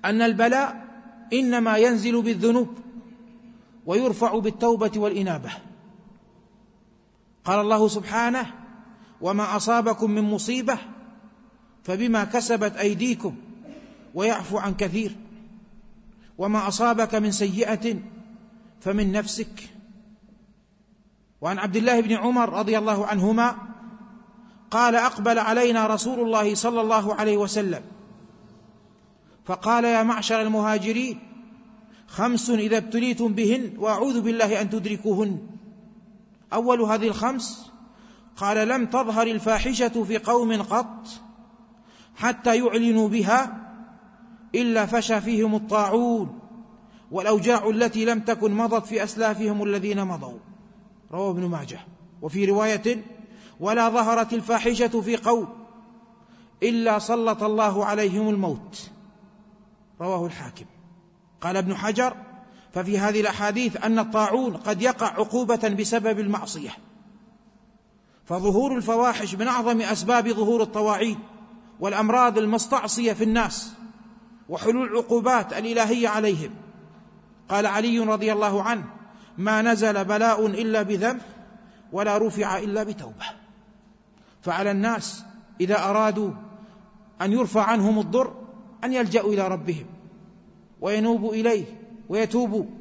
أن البلاء إنما ينزل بالذنوب ويرفع بالتوبة والإنابة. قال الله سبحانه: وما أصابكم من مصيبة فبما كسبت أيديكم ويعفو عن كثير، وما أصابك من سيئة فمن نفسك. وعن عبد الله بن عمر رضي الله عنهما قال: أقبل علينا رسول الله صلى الله عليه وسلم فقال: يا معشر المهاجرين، 5 إذا ابتليتم بهن وأعوذ بالله أن تدركوهن. أول هذه ال5 قال: لم تظهر الفاحشة في قوم قط حتى يعلنوا بها إلا فشى فيهم الطاعون والأوجاع التي لم تكن مضت في أسلافهم الذين مضوا. رواه ابن ماجه. وفي رواية: ولا ظهرت الفاحشة في قوم إلا سلط الله عليهم الموت. رواه الحاكم. قال ابن حجر: ففي هذه الأحاديث أن الطاعون قد يقع عقوبة بسبب المعصية، فظهور الفواحش من أعظم أسباب ظهور الطواعين والأمراض المستعصية في الناس وحلول العقوبات الإلهية عليهم. قال علي رضي الله عنه: ما نزل بلاء إلا بذنب ولا رفع إلا بتوبة. فعلى الناس إذا أرادوا أن يرفع عنهم الضر أن يلجأوا إلى ربهم وينوبوا إليه ويتوبوا